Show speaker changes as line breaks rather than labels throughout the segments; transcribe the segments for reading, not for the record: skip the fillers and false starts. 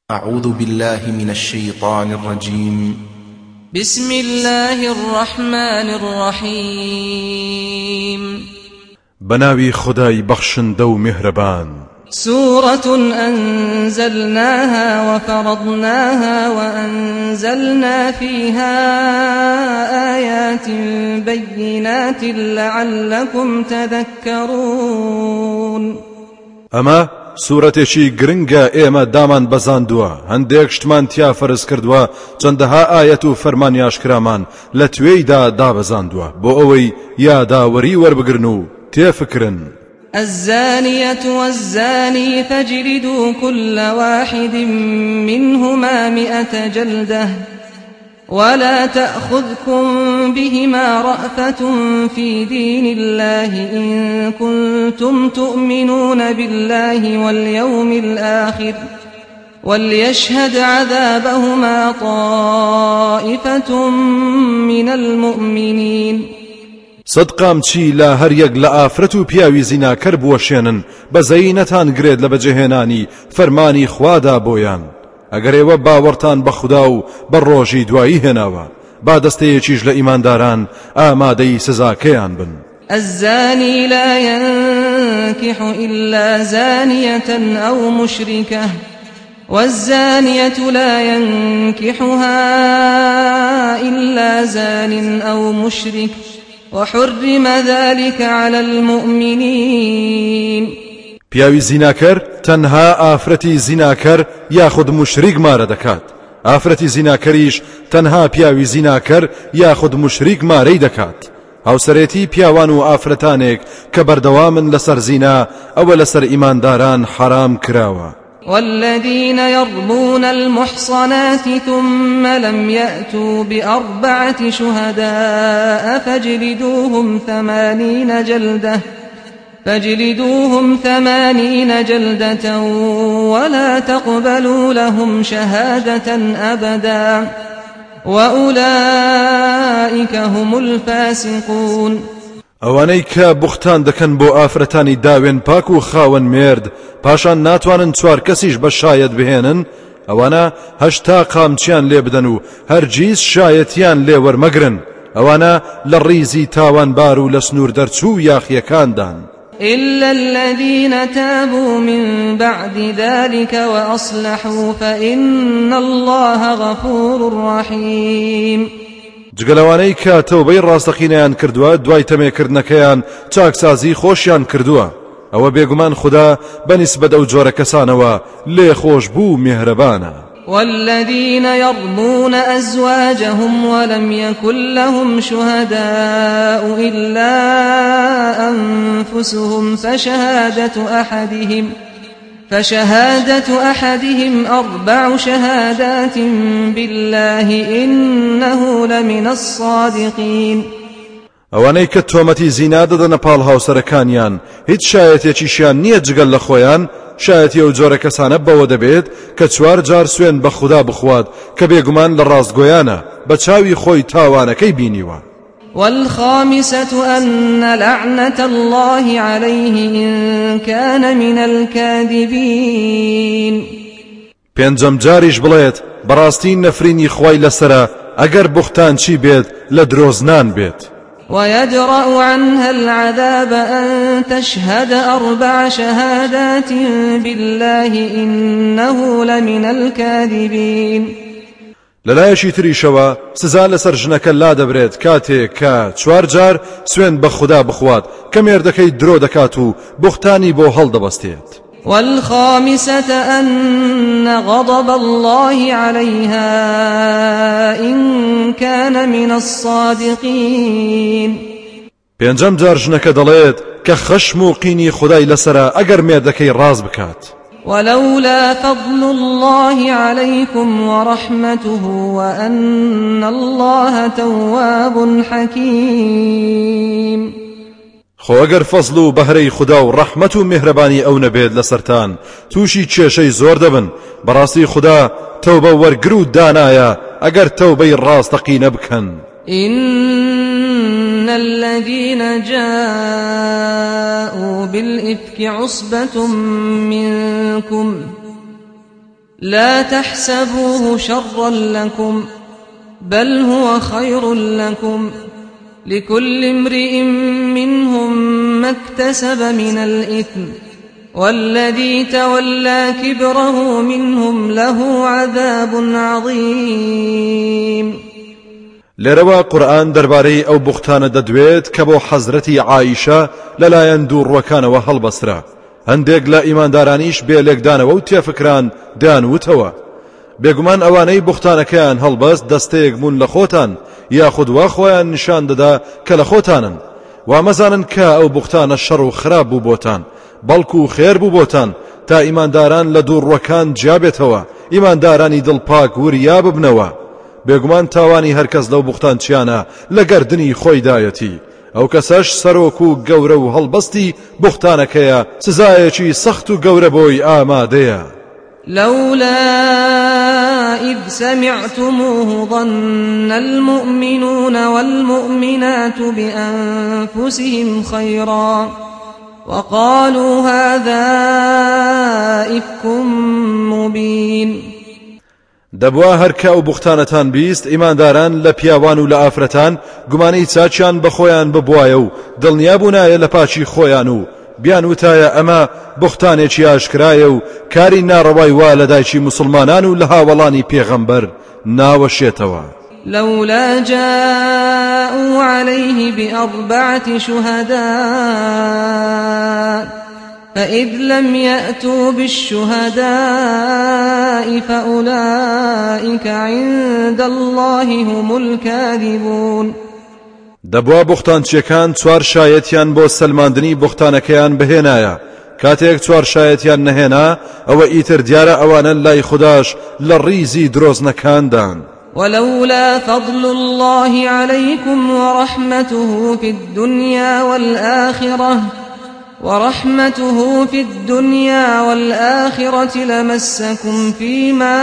أعوذ بالله من الشيطان الرجيم.
بسم الله الرحمن الرحيم.
بناوي خداي بخشن دو مهربان.
سورة أنزلناها وفرضناها وأنزلنا فيها آيات بينات لعلكم تذكرون.
أما سورتێکی گرنگە ئێمە دامان بەزاندووە، هەندێک شتمان تیا فەرز کردووە، چەندەها ئاەت و فەرمانیاشکرامان لە توێیدا دابەزاندووە بۆ ئەوەی یاداوەری وەربگرن و تێفکرن.
الزانية والزاني فاجلدوا كل واحد منهما 100 جلدة ولا تأخذكم بهما رأفة في دين الله إن كنتم تؤمنون بالله واليوم الآخر وليشهد عذابهما طائفة من المؤمنين.
صدقام چی لا هەر یەک لە ئافرەت و پیاوی زیناکەر بوەشێنن بەزەیی نەتانگرێت لە بەجێهێنانی فەرمانی خوادا بۆیان. ئەگەر ئێوە باوەڕتان بە خودا و بە ڕۆژی دوایی هێناوە با دەستەیەکیش لە ئیمانداران ئامادەی سزاکەیان بن.
الزاني لا ينكح إلا زانية أو مشركة والزانية لا ينكحها إلا زان أو مشرك وحرم ذلك على المؤمنين.
پیاوی زیناکەر تەنها ئافرەتی زیناکەر یاخود مشریک مارە دەکات. ئافرەتی زیناکەریش تەنها پیاوی زیناکەر یاخود مشریک مارەی دەکات. هاوسەرێتی پیاوان و ئافرەتانێک کە بەردەوامن لەسەر زینا ئەوە لەسەر ئیمانداران حرام کراوە.
والذين يرمون المحصنات ثم لم يأتوا ب4 شهداء فاجلدوهم 80 جلدة ولا تقبلوا لهم شهادة أبدا وأولئك هم الفاسقون.
ئەوانەی کە بوختان دەکەن بۆ ئافرەتانی داوێن پاک و خاوەن مێرد پاشان ناتوانن 4 کەسیش بە شایەت بهێنن، ئەوانە 8 قامچیان لێ بدەن و هەرگیز شایەتیان لێ وەرمەگرن. ئەوانە لە ڕیزی تاوانبار و لە سنوور دەرچوو یاخیەکاندان.
إلا الذين تابوا من بعد ذلك وأصلحوا فإن الله غفور رحيم.
جگەلەوانەی کە تەوبەی ڕاستەقینەیان کردووە دوای تەمێکردنەکەیان چاکسازی خۆشیان کردووە، ئەوە بێگومان خوددا بەنسبەت ئەو جۆرە کەسانەوە لێ خۆش بوو میهرەبانە.
والذين يرمون أزواجهم ولم يكن لهم شهداء إلا أنفسهم فشهادة أحدهم 4 شهادات بالله إنه لمن الصادقين.
ئەوانەی کە تۆمەتی زینا دەدەنە پاڵ هاوسەرەکانیان هیچ شایەتێکیشیان نییە جگەل لە خۆیان، شایەتی ئەو جۆرە کەسانە بەوە دەبێت کە 4 جار سوێن بە خودا بخوات کە بێگومان لە ڕاستگۆیانە بە چاوی خۆی تاوانەکەی بینیوە.
والخامسة أن لعنة الله عليه إن كان من الكاذبين.
5 جاریش بڵێت بەڕاستی نەفرینی خوای لەسرە ئەگەر بوختان چی بێت لە درۆزنان بێت.
ويدرأ عنها العذاب أن تشهد 4 شهادات بالله إنه لمن الكاذبين.
لەلایەشی تریشەوە سزا لەسەر ژنەکە لا دەبرێت کاتێک کە 4 جار سوێن بە خودا بخوات کە مێردەکەی درۆ دەکات و بوختانی بۆ هەڵدەبەستێت.
والخامسة أن غضب الله عليها إن كان من الصادقين.
5 جار ژنەکە دەڵێت کە خەشم و قینی خودای لەسرە ئەگەر مێردەکەی ڕاست بکات.
ولولا فضل الله عليكم ورحمته وأن الله تواب حكيم.
خۆ ئەگەر فەزل و بەهرەی خودا و ڕەحمەت و میهرەبانی ئەو نەبێت لەسەرتان تووشی کێشەی زۆر دەبن. بەڕاستی خودا تەوبە وەرگر و دانایە ئەگەر تەوبەی ڕاستەقینە بکەن.
إن الذين جاءوا بالإفك عصبة منكم لا تحسبوه شرا لكم بل هو خير لكم لكل امرئ منهم ما اكتسب من الإثم والذي تولى كبره منهم له عذاب عظيم.
لێرەوە قورئان دەربارەی ئەو بوختانە دەدوێت کە بۆ حەزرەتی عایشە لەلایەن دووڕوەکانەوە هەڵبەسترا. هەندێک لە ئیماندارانیش بێ لێکدانەوە و تێفکران دانوتەوە بێگومان ئەوانەی بوختانەکەیان هەڵبەست دەستەیەک بوون لە خۆتان یاخود وا خۆیان نیشان دەدا کە لە خۆتانن. وا مەزانن کە ئەو بوختانە شەڕ و خراپ بوو بۆتان بەڵکو خێر بوو بۆتان تا ئیمانداران لە دووڕوەکان جیابێتەوە ئیماندارانی دڵپاک وریا ببنەوە. بێگومان تاوانی هەرکەس لەو بوختان چیانە لە گەردنی خۆیدایەتی ئەو کەسەش سەرۆک و گەورە و هەڵبەستی بوختانەکەیە سزایەکی سەخت و گەورە بۆی ئامادەیە.
لولا إذ سمعتموه ظن المؤمنون والمؤمنات بأنفسهم خيرا وقالوا هذا إفك مبين.
دەبوا هەرکە ئەو بوختانەتان بیست ئیمانداران لە پیاوان و لە ئافرەتان گومانەی چاچیان بە خۆیان ببوایە و دڵنیا بوونایە لە پاچی خۆیان و بیان وتایە ئەمە بوختانێکی ئاشکرایە و کاری ناڕەوای وا لە دایکی موسڵمانان و لە هاوڵانی پێغەمبەر ناوەشێتەوە.
لولا جاءوا عليه بأربعة شهداء فإذ لم يأتوا بالشهداء فأولئك عند الله هم الكاذبون.
دەبوا بوختانچیەکان چوار شایەتیان بۆ سەلماندنی بوختانەکەیان بهێنایە کاتێک چوار شایەتیان نەهێنا ئەوە ئیتر دیارە ئەوانە لای خوداش لە ڕیزی درۆزنەکاندان.
ولولا فضل الله عليكم ورحمته في الدنيا والآخرة لمسكم فيما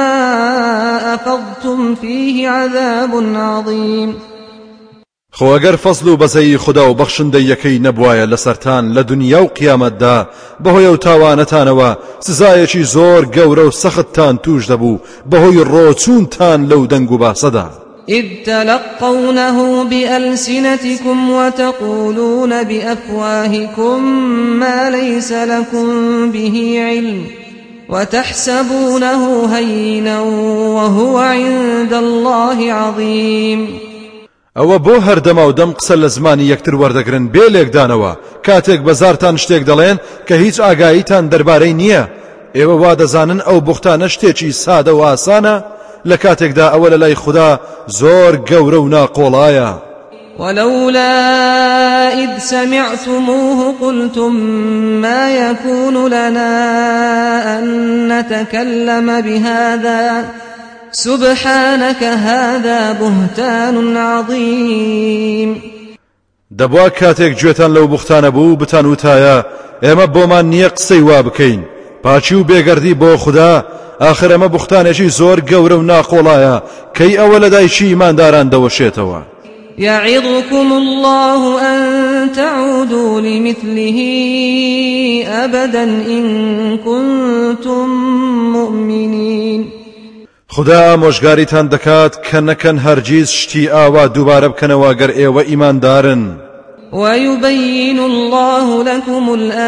أفضتم فيه عذاب عظيم.
خۆ ئەگەر فەزل و بەزەی خوددا و بەخشندەیەکەی نەبوایە لەسەرتان لە دنیا و قیامەتدا بەهۆی ئەو تاوانەتانەوە سزایەکی زۆر گەورە و سەختتان توش دەبوو بەهۆی ڕۆچوونتان لەو دەنگ و باسەدا.
إذ تلقونه بألسنتكم وتقولون بأفواهكم ما ليس لكم به علم وتحسبونه هينا وهو عند الله عظيم.
ئەوە بۆ هەردەما و دەم قسە لە زمانی یەکتر وەردەگرن بێ لێکدانەوە کاتێک بەزارتان شتێک دەڵێن کە هیچ ئاگاییتان دەربارەی نییە. ئێوە وا دەزانن ئەو بوختانە شتێکی سادە و ئاسانە لە کاتێکدا ئەوە لە لای خوددا زۆر گەورە و ناقۆڵایە.
ولولا إذ سمعتموه قلتم ما يكون لنا أن نتكلم بهذا سبحانك هذا بهتان عظيم.
دەبوا کاتێک گوێتان لەو بوختانە بوو بتان وتایە ئێمە بۆمان نییە قسەی وا بکەین پاچی و بێگەردی بۆ خوددا ئاخر ئەمە بوختانێکی زۆر گەورە و ناقۆڵایە کەی ئەوە لە دایکی ئیمانداران دەوەشێتەوە.
يعظكم الله أن تعودوا لمثله أبدا إن كنتم مؤمنين.
خدا ئامۆژگاریتان دەکات کە نەکەن هەرگیز شتی ئاوا دووبارە بکەنەوە گەر ئێوە ئیماندارن.
ويبين الله لكم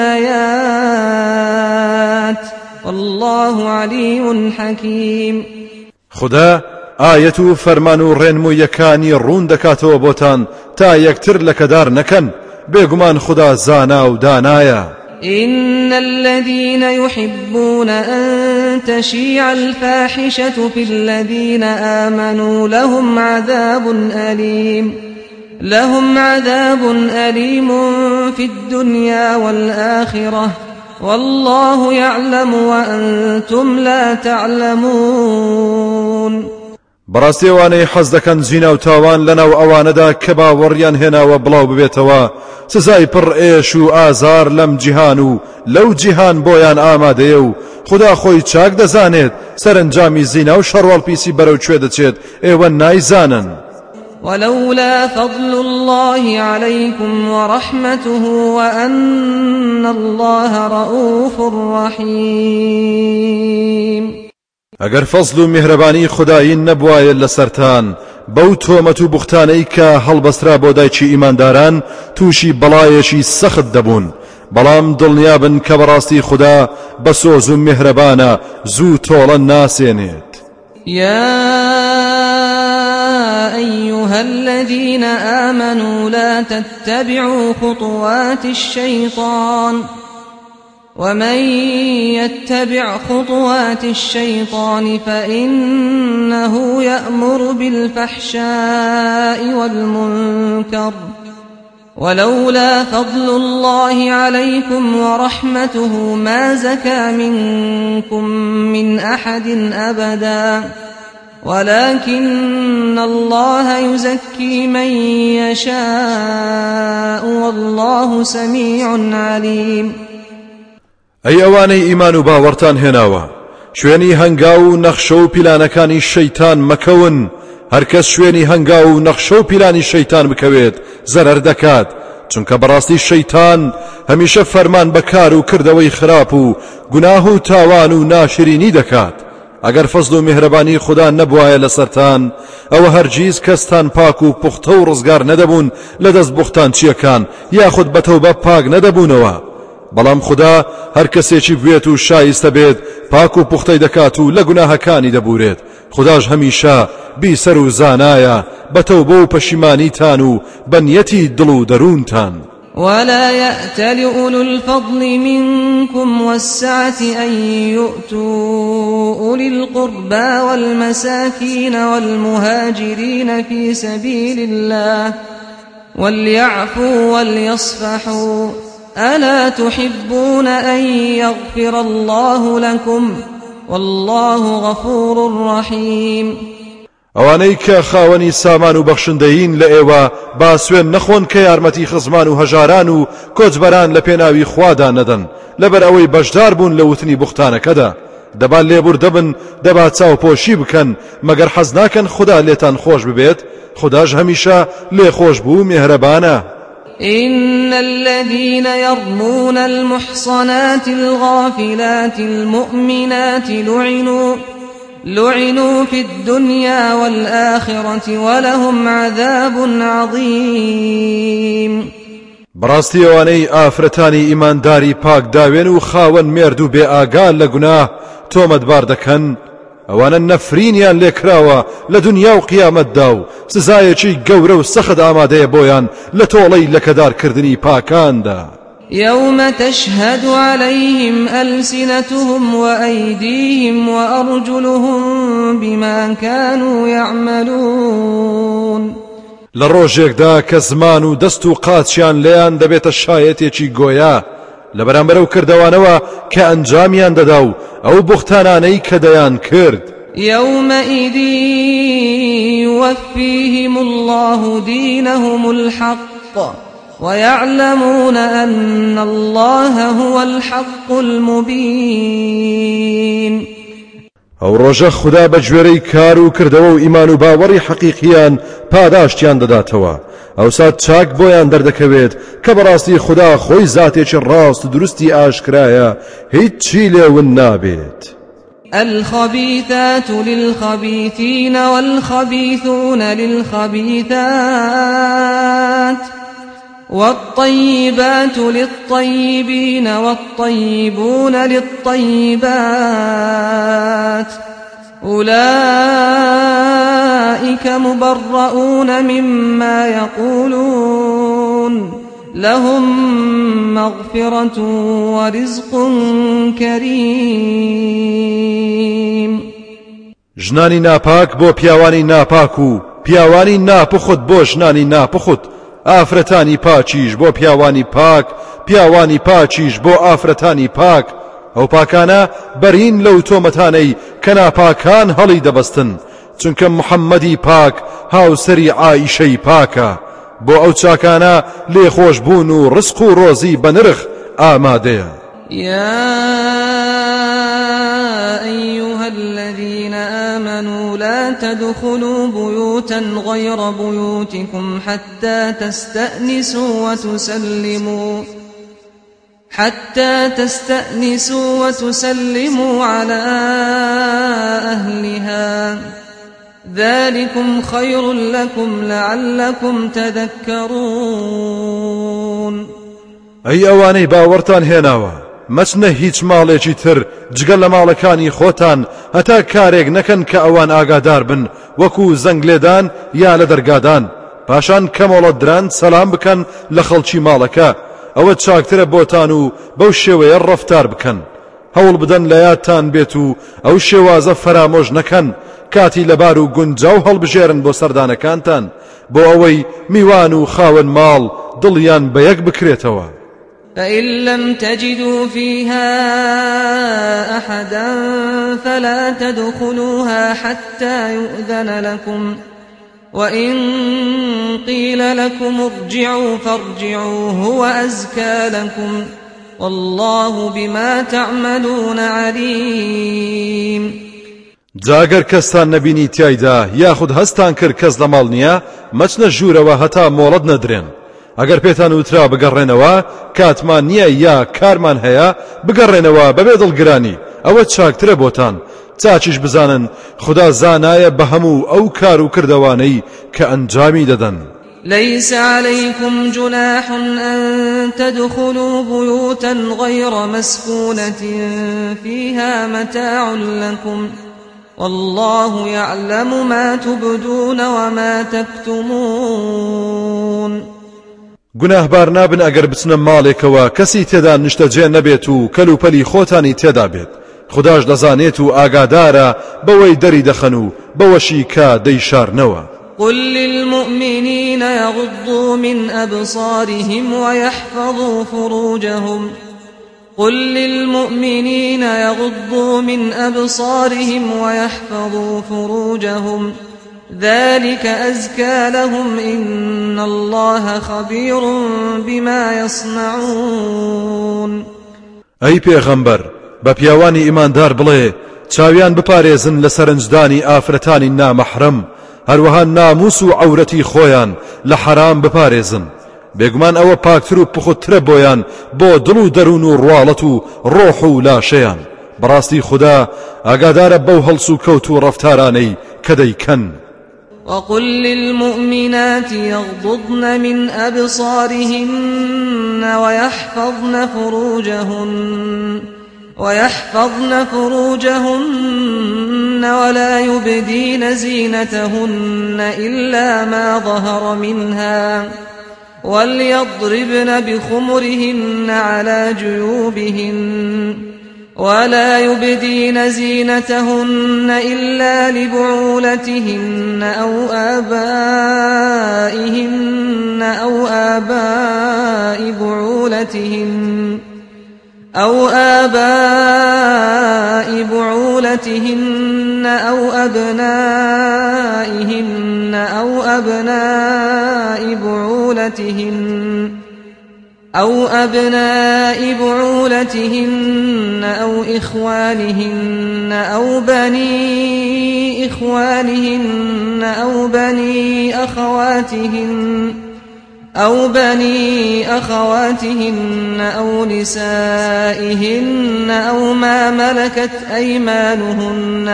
الآيات والله عليم حكيم.
خدا ئاەت و فەرمان و ڕێنموویەکانی ڕوون دەکاتەوە بۆتان تا یەکتر لەکەدار نەکەن بێگومان خدا زانا و دانایە.
إن الذين يحبون أن تشيع الفاحشة في الذين آمنوا لهم عذاب أليم في الدنيا والآخرة والله يعلم وأنتم لا تعلمون.
بەڕاستیەوانەی حەز دەکەن زینا و تاوان لەناو ئەوانەدا کە باوەڕیان هێناوە بڵاو ببێتەوە سزای پڕ ئێش و ئازار لەم جیهان و لەو جیهان بۆیان ئامادەیە و خدا خۆی چاک دەزانێت سەرنجامی زینا و شەڕوەڵپیسی بەرەو کوێ دەچێت ئێوە نایزانن.
ولولا فضل الله عليكم ورحمته وأن الله رؤوف رحيم.
ئەگەر فەزل و میهرەبانی خودایی نەبوایە لەسەرتان بەو تۆمەت و بوختانەی کە هەڵبەسترا بۆ دایکی ئیمانداران تووشی بەڵایەکی سەخت دەبوون، بەڵام دڵنیابن کە بەڕاستی خوددا بە سۆز و میهرەبانە زوو تۆڵە ناسێنێت.
يا أيها الذين آمنوا لا تتبعوا خطوات الشيطان ومن يتبع خطوات الشيطان فإنه يأمر بالفحشاء والمنكر ولولا فضل الله عليكم ورحمته ما زكى منكم من أحد أبدا ولكن الله يزكي من يشاء والله سميع عليم.
ئەی ئەوانەی ئیمان و باوەڕتان هێناوە، شوێنی هەنگاو و نەخشە و پیلانەکانی شەیتان مەکەون. هەرکەس شوێنی هەنگاو و نەخشە و پیلانی شەیتان بکەوێت زەرەر دەکات، چونکە بەڕاستی شەیتان هەمیشە فەرمان بەکار و کردەوەی خراپ و گوناه و تاوان و ناشرینی دەکات. ئەگەر فەزل و میهرەبانی خوددا نەبوایە لەسەرتان ئەوە هەرگیز کەستان پاک و پوختە و ڕزگار نەدەبوون لە دەست بوختانچیەکان یاخود بەتەوبە پاک نەدەبوونەوە. بەڵام خوددا هەر کەسێکی بوێت و شایستە بێت پاک و پوختەی دەکات و لە گوناهەکانی دەبورێت. خودداش هەمیشە بیسەر و زانایە بەتەوبە و پەشیمانیتان و بەنیەتی دڵ و دەروونتان.
ولا يأتل أولو الفضل منكم والسعة أن يؤتوا أولي القربى والمساكين والمهاجرين في سبيل الله وليعفوا وليصفحوا ألا تحبون أن يغفر الله لكم والله غفور رحيم.
ئەوانەی کە خاوەنی سامان و بەخشندەین لە ئێوە با سوێن نەخۆن کە یارمەتی خزمان و هەژاران و کۆچبەران لە پێناوی خوادا نەدەن لەبەر ئەوەی بەشدار بوون لە وتنی بوختانەکەدا. دەبا لێبور دەبن، دەبا چاوپۆشی بکەن مەگەر حەز ناکەن خوددا لێتان خۆش ببێت. خودداش هەمیشە لێخۆش بوو میهرەبانە.
إن الذين يرمون المحصنات الغافلات المؤمنات لعنوا في الدنيا والآخرة ولهم عذاب عظيم.
بەڕاستی ئەوانەی ئافرەتانی ئیمانداری پاک داوێن و خاوەن مێرد و بێ ئاگال لە گوناه تۆمەتبار دەکەن، ئەوانە نەفرینیان لێکراوە لە دنیا و قیامەتدا و سزایەکی گەورە و سەخت ئامادەیە بۆیان لە تۆڵەی لەکەدارکردنی پاکاندا.
يوم تشهد عليهم ألسنتهم وأيديهم وأرجلهم بما كانوا يعملون.
لروجێکدا کە زمان و دەست و قاچیان لێیان دەبێتە شایەتێکی گۆیا لە بەرامبەرەو کردەوانەوە کە ئەنجامیان دەدا و ئەو بوختانانەی کە دەیان کرد.
يومئذ يوفيهم الله دينهم الحق ويعلمون أن الله هو الحق المبين.
ئەو ڕۆژە خوددا بە گوێرەی کار و کردەوە و ئیمان و باوەڕی حەقیقیان پاداشتیان دەداتەوە. ئەوسا چاک بۆیان دەردەکەوێت کە بەڕاستی خوددا خۆی زاتێکی ڕاست و دروستی ئاشکرایە، هیچ چی لێون نابێت.
الخبيثات للخبيثين والخبيثون للخبيثات والطيبات للطيبين والطيبون للطيبات أولئك مبرؤون مما يقولون لهم مغفرة ورزق كريم.
ژنانی ناپاک بۆ پیاوانی ناپاک و پیاوانی ناپخت بۆ ژنانی ناپخت، ئافرەتانی پاچیش بۆ پیاوانی پاک، پیاوانی پاچیش بۆ ئافرەتانی پاک. ئەو پاکانە بەرین لەو تۆمەتانەی کە ناپاکان هەڵی دەبەستن، چونکە محەممەدی پاک هاوسەری عائیشەی پاکە. بۆ ئەو چاکانە لێخۆش بوون و ڕزق و ڕۆزی بە نرخ ئامادەیە.
يا أيها الذين آمنوا لا تدخلوا بيوتا غير بيوتكم حتى تستأنسوا وتسلموا على أهلها ذلكم خير لكم لعلكم تذكرون
ئەی ئەوانەی باوەڕتان هێناوە مەچنە هیچ ماڵێکی تر جگەل لە ماڵەکانی خۆتان هەتا کارێک نەکەن کە ئەوان ئاگادار بن وەکو زەنگ لێدان یا لە دەرگادان پاشان کەمەڵە دران سەلام بکەن لە خەڵکی ماڵەکە ئەوە چاکترە بۆتان و بەو شێوەیە ڕەفتار بکەن هەوڵ بدەن لە یادتان بێت و ئەو شێوازە فەرامۆژ نەکەن کاتی لەبار و گونجاو هەڵبژێرن بۆ سەردانەکانتان بۆ ئەوەی میوان و خاوەن ماڵ دڵیان بە یەک بکرێتەوە
فإن لم تجدوا فيها أحدا فلا تدخلوها حتى يؤذن لكم وإن قيل لكم ارجعوا فارجعوا هو أزكى لكم والله بما تعملون عليم
جاگەر کەستان نەبینی تیایدا یاخود هەستان کرد کەس لە ماڵ نییە مەچنە ژوورەوە هەتا مۆڵەت نەدرێن ئەگەر پێتان وترا بگەڕێنەوە کاتمان نییە یا کارمان هەیە بگەڕێنەوە بەبێ دڵگرانی ئەوە چاکترە بۆتان چاچیش بزانن خدا زانایە بە هەموو ئەو کار و کردەوانەی کە ئەنجامی دەدەن
ليس عليكم جناح أن تدخلوا بيوتا غير مسكونة فيها متاع لكم والله يعلم ما تبدون وما تكتمون
گوناهبار نابن ئەگەر بچنە ماڵێکەوە کەسی تێدا نیشتەجێ نەبێت و کەلوپەلی خۆتانی تێدا بێت خداش دەزانێت و ئاگادارە بەوەی دەری دەخەن و بەوەشی کە دەیشارنەوە
قل للمؤمنين يغضوا من أبصارهم ويحفظوا فروجهم قل للمؤمنين يغضوا من أبصارهم ويحفظوا فروجهم ذلك أزكى لهم إن الله خبير بما يصنعون
ئەی پێغەمبەر بە پیاوانی ئیماندار بڵێ چاویان بپارێزن لە سەرنجدانی ئافرەتانی نامەحرەم هەروەها ناموس و عەورەتی خۆیان لە حەرام بپارێزن بێگومان ئەوە پاکتر و پخوترە بۆیان بۆ دڵ و دەروون و ڕواڵەت و ڕۆح و لاشەیان بەڕاستی خدا ئاگادارە بەو هەڵس و کەوت و ڕەفتارانەی کە دەیکەن
وقل للمؤمنات يغضضن من أبصارهن ويحفظن فروجهن ولا يبدين زينتهن إلا ما ظهر منها وليضربن بخمرهن على جيوبهن ولا يبدين زينتهن إلا لبعولتهن أو آبائهن أو آباء بعولتهن أو أبنائهن أو أبناء بعولتهن أو إخوانهن أو بني إخوانهن أو بني أخواتهن أو نسائهن أو ما ملكت أيمانهن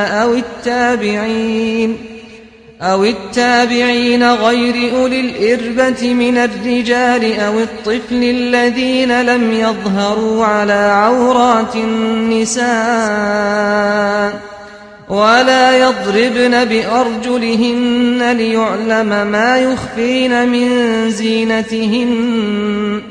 أو التابعين غير أولي الإربة من الرجال أو الطفل الذين لم يظهروا على عورات النساء ولا يضربن بأرجلهن ليعلم ما يخفين من زينتهن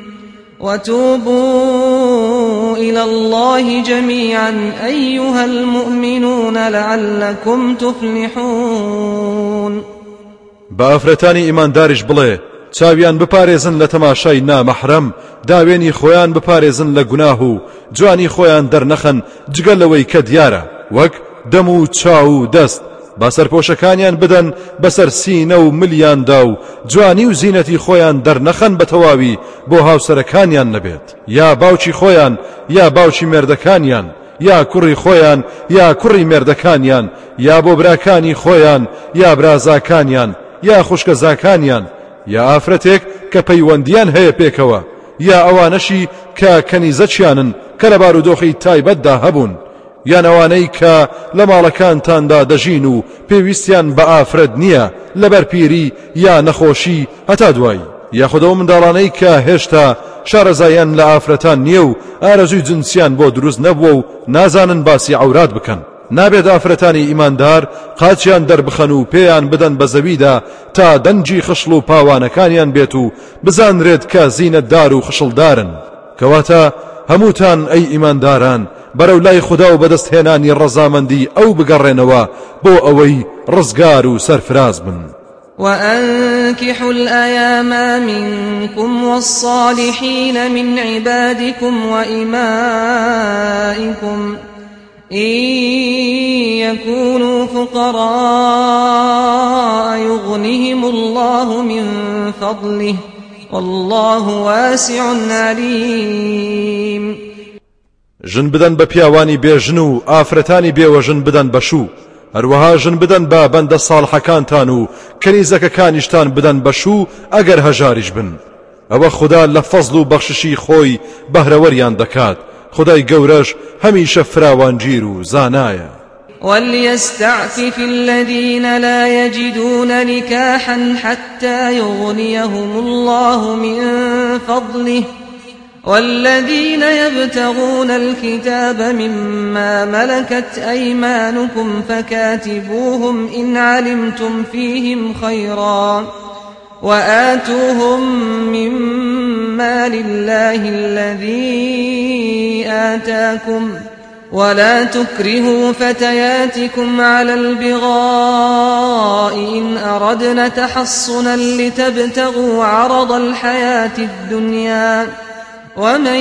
وتوبوا إلى الله جميعا أيها المؤمنون لعلكم تفلحون
بأفرتاني إيمان دارش بڵێ چاویان بپارێزن لە تەماشای نامەحرەم داوێنی خۆیان بپارێزن لە گوناه و جوانی خۆیان دەرنەخەن جگەل لەوەی کە دیارە وەک دەم و چاو و دەست با سەرپۆشەکانیان بدەن بەسەر سینە و ملیاندا و جوانی و زینەتی خۆیان دەرنەخەن بە تەواوی بۆ هاوسەرەکانیان نەبێت یا باوکی خۆیان یا باوکی مێردەکانیان یا کوڕی خۆیان یا کوڕی مێردەکانیان یا بۆ براکانی خۆیان یا برازاکانیان یا خوشکەزاکانیان یا ئافرەتێک کە پەیوەندیان هەیە پێکەوە یا ئەوانەشی کە کەنیزەچیانن کە لە بارودۆخی تایبەتدا هەبوون یان ئەوانەی کە لە ماڵەکانتاندا دەژین و پێویستیان بە ئافرەت نییە لەبەر پیری یا نەخۆشی هەتا دوایی، یاخود ئەو منداڵانەی کە هێشتا شارەزایان لە ئافرەتان نییە و ئارەزووی جنسیان بۆ دروست نەبووە و نازانن باسی عەورات بکەن. نابێت ئافرەتانی ئیماندار قاچیان دەربخەن و پێیان بدەن بە زەویدا تا دەنجی خشڵ و پاوانەکانیان بێت و بزانرێت کە زینەتدار و خشڵدارن. کەواتە هەمووتان ئەی ئیمانداران بەرەو لای خوددا و بەدەستهێنانی ڕەزامەندی ئەو بگەڕێنەوە بۆ ئەوەی ڕزگار و سەرفراز بن.
وأنكحوا الأيام منكم والصالحين من عبادكم وإمائكم إن يكونوا فقراء يغنهم الله من فضله والله واسع عليم.
ژن بدەن بە پیاوانی بێژن و ئافرەتانی بێوەژن بدەن بە شوو، هەروەها ژن بدەن بە بەندە ساڵحەکانتان و کەنیزەکەکانیشتان بدەن بە شوو ئەگەر هەژاریش بن. ئەوە خوددا لە فەزڵ و بەخششی خۆی بەهرەوەریان دەکات. خدای گەورەش هەمیشە فراوانگیر و زانایە.
وليستعفف الذين لا يجدون نكاحا حتى يغنيهم الله من فضله والذين يبتغون الكتاب مما ملكت أيمانكم فكاتبوهم إن علمتم فيهم خيرا وآتوهم مما لله الذي آتاكم ولا تكرهوا فتياتكم على البغاء إن أردنا تحصنا لتبتغوا عرض الحياة الدنيا ومن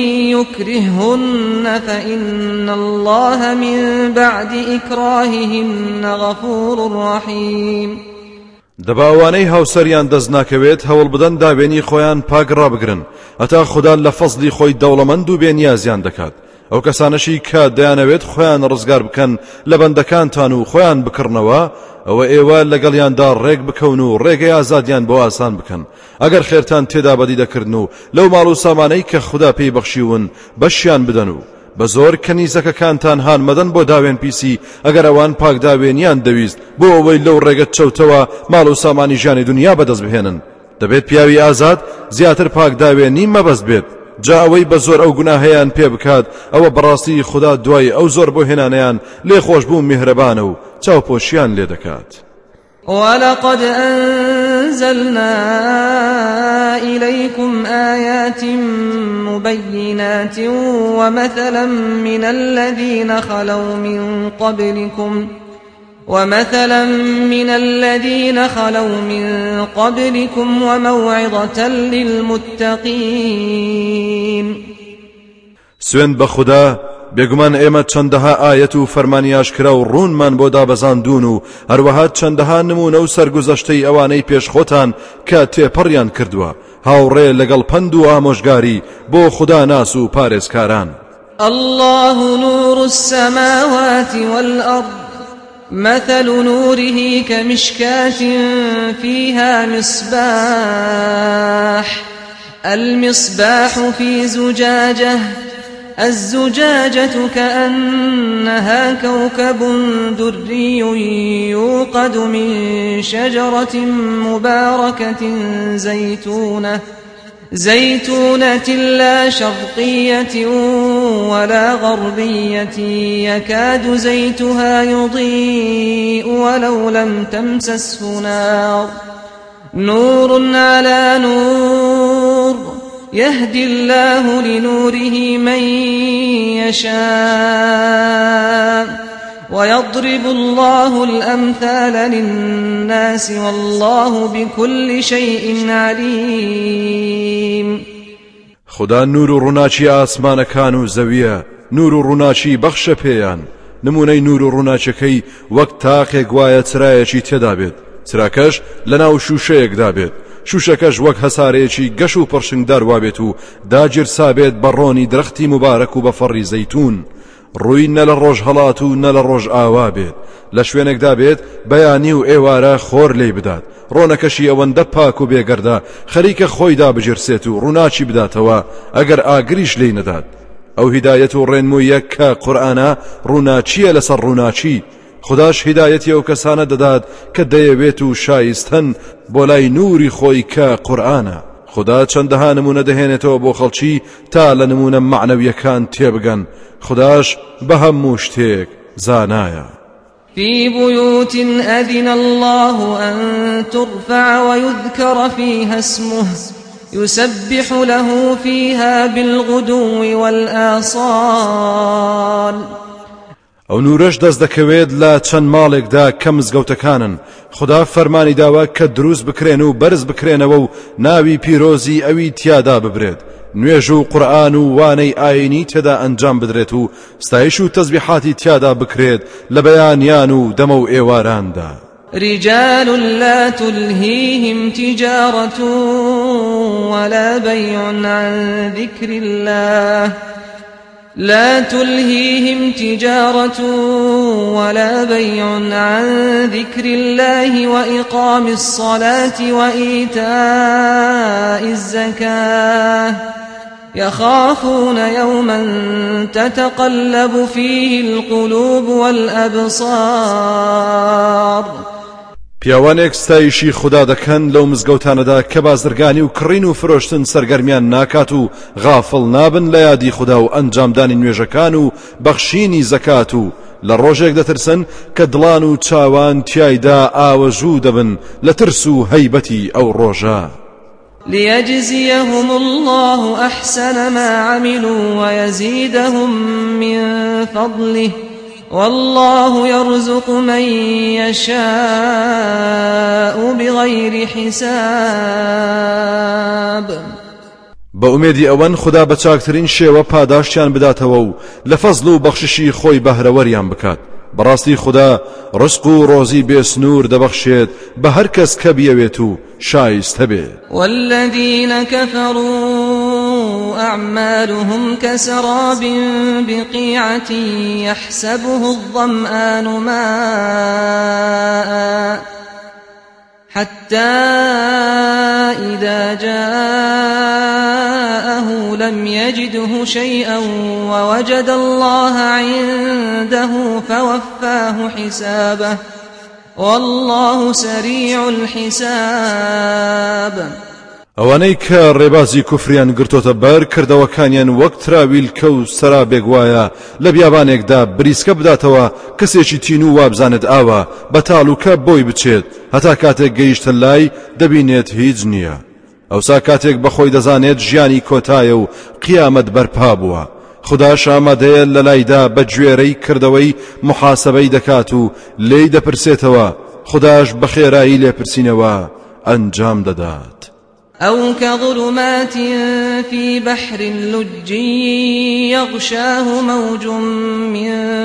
يكرههن فإن الله من بعد إكراههن غفور رحيم.
دەباوانەی هاوسەریان دەست ناکەوێت هەوڵ بدەن داوێنی خۆیان پاک ڕابگرن هەتا خوددا لە فەزلی خۆی دەوڵەمەند و بێنیازیان دەکات. ئەو کەسانەشی کە دەیانەوێت خۆیان ڕزگار بکەن لە بەندەکانتان و خۆیان بکڕنەوە ئەوە ئێوە لەگەڵیاندا ڕێک بکەون و ڕێگەی ئازادیان بۆ ئاسان بکەن. ئەگەر خێرتان تێدا بەدی دەکردن و لەو ماڵ و سامانەی کە خوددا پێی بەخشیون بەشیان بدەن و بە زۆر کەنیزەکەکانتان هان مەدەن بۆ داوێن پیسی ئەگەر ئەوان پاک داوێنیان دەویست بۆ ئەوەی لەو ڕێگەت چەوتەوە ماڵ و سامانی ژیانی دنیا بەدەست بهێنن. دەبێت پیاوی ئازاد زیاتر پاک داوێنی مەبەست بێت. جا ئەوەی بە زۆر ئەو گوناهەیان پێ بکات ئەوە بەڕاستی خوددا دوای ئەو زۆر بۆ هێنانیان لێ خۆشبوو میهرەبانە و چاوپۆشیان لێ دەکات.
ولقد أنزلنا إليكم آيات مبينات ومثلا من الذين خلوا من قبلكم وموعظة للمتقين.
سوێن بە خوددا بێگومان ئێمە چەندەها ئاەت و فەرمانی ئاشکرا و ڕوونمان بۆ دابەزاندون و هەروەها چەندەها نمونە و سەرگوزەشتەی ئەوانەی پێشخۆتان کە تێپەڕیان کردووە هاوڕێ لەگەڵ پند و ئامۆژگاری بۆ خوددا ناس و پارێزکاران.
الله نور السماوات والأرض مثل نوره كمشكاة فيها المصباح في زجاجة الزجاجة كأنها كوكب دري يوقد من شجرة مباركة زيتونة لا شرقية ولا غربية يكاد زيتها يضيء ولو لم تمسسه نار نور على نور يهدي الله لنوره من يشاء ويضرب الله الأمثال للناس والله بكل شيء عليم.
خدا نور و ڕووناچی ئاسمانەکان و زەویە نور و ڕووناچی بەخشە پێیان. نمونەی نور و ڕووناچەکەی وەک تاقێک وایە چرایەکی تێدا بێت چراکەش لەناو شوشەیەکدا بێت شوشەکەش وەک هەسارەیەکی گەش و پڕشنگدار وابێت و داگیرسا بێت بە ڕۆنی درەختی مبارەک و بە فەڕی زەیتون ڕووی نە لە ڕۆژ هەڵات و نە لە ڕۆژ ئاوا بێت لە شوێنێکدا بێت بەیانی و ئێوارە خۆر لێی بدات ڕۆنەکەشی ئەوەندە پاک و بێگەردە خەریکە خۆی دابژێرسێت و ڕووناچی بداتەوە ئەگەر ئاگریش لێی نەدات ئەو هیدایەت و ڕێنموویە کە قورئانە ڕووناچیە لەسەر ڕووناچی. خداش هیدایەتی ئەو کەسانە دەدات کە دەیەوێت و شایستن بۆ لای نووری خۆی کە قورئانە. خدا چەندەها نمونە دەهێنێتەوە بۆ خەڵکی تا لە نمونە معنەویەکان تێبگەن. خداش بە هەموو شتێک زانایە.
في بيوت أذن الله أن ترفع ويذكر فيها اسمه يسبح له فيها بالغدو والآصال.
ئەو نورەش دەست دەکەوێت لە چەند ماڵێکدا کە مزگەوتەکانن. خدا فەرمانی داوە کە دروست بکرێن و بەرز بکرێنەوە و ناوی پیرۆزی ئەوی تیادا ببرێت. نوێژ و قورئان و وانەی ئاینی تێدا ئەنجام بدرێت و ستایش و تەسبیحاتی تیادا بکرێت لە بەیانیان و دەمە و ئێواراندا.
رجال لا تلهيهم تجارة ولا بيع عن ذكر الله لا تلهيهم تجارة ولا بيع عن ذكر الله وإقام الصلاة وإيتاء الزكاة يخافون يوما تتقلب فيه القلوب والأبصار.
پیاوانێک ستایشی خدا دەکەن لەو مزگەوتانەدا کە بازرگانی و کڕین و فرۆشتن سەرگەرمیان ناکات و غافڵ نابن لە یادی خدا و ئەنجامدانی نوێژەکان و بەخشینی زەکات و لە ڕۆژێک دەترسن کە دڵان و چاوان تیایدا ئاوەژوو دەبن لە ترس و هەیبەتی ئەو ڕۆژە.
ليجزيهم الله أحسن ما عملوا ويزيدهم من فضله والله يرزق من يشاء بغير حساب.
بأميدي أوان خدا بچاكترين شيوة پاداشتيان بداتەوە و لفضل و بخششي خوي بهروريان بكات. براستي خدا رزق و روزي بسنور دبخشيت بهر كس كبيويتو شايست هبه.
والذين كفروا أعمالهم كسراب بقيعة يحسبه الظمآن ماء حتى إذا جاءه لم يجده شيئا ووجد الله عنده فوفاه حسابه والله سريع الحساب.
ئەوانەی کە ڕێبازی کوفریان گرتۆتە بەر کردەوەکانیان وەک تراویل کەو سەرابێک وایە لە بیابانێکدا بریسکە بداتەوە کەسێکی تین و وابزانت ئاوە بە تاڵوکە بۆی بچێت هەتا کاتێک گەیشتە لای دەبینێت هیچ نییە. ئەوسا کاتێک بەخۆی دەزانێت ژیانی کۆتایە و قیامەت بەرپا بووە. خداش ئامادەیە لە لایدا بە گوێرەی کردەوەی محاسەبەی دەکات و لێی دەپرسێتەوە. خداش بە خێرایی لێپرسینەوە ئەنجام دەدات.
أو كظلمات في بحر لجي يغشاه موج من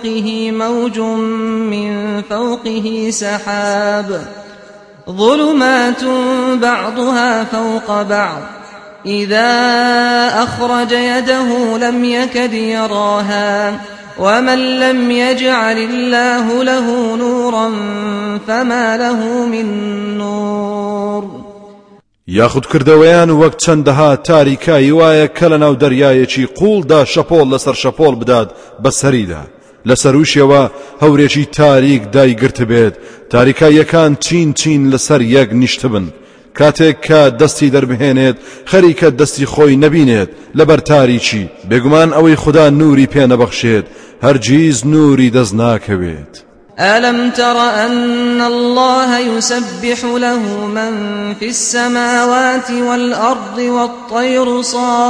فوقه سحاب ظلمات بعضها فوق بعض إذا أخرج يده لم يكد يراها ومن لم يجعل الله له نورا فما له من نور.
یاخود کردەوەیان وەک چەندەها تاریکایی وایە کە لە ناو دەریایەکی قوڵدا شەپۆڵ لەسەر شەپۆڵ بدات بەسەریدا لە سەروشیەوە هەورێکی تاریک دایگرت بێت تاریکاییەکان چین چین لەسەر یەک نیشت بن کاتێک کە دەستی دەربهێنێت خەریکە دەستی خۆی نەبینێت لەبەر تاریکی بێگومان ئەوەی خدا نوری پێ نەبەخشێت هەرگیز نوری دەست ناکەوێت.
ألم تر أن الله يسبح له من في السماوات والأرض والطير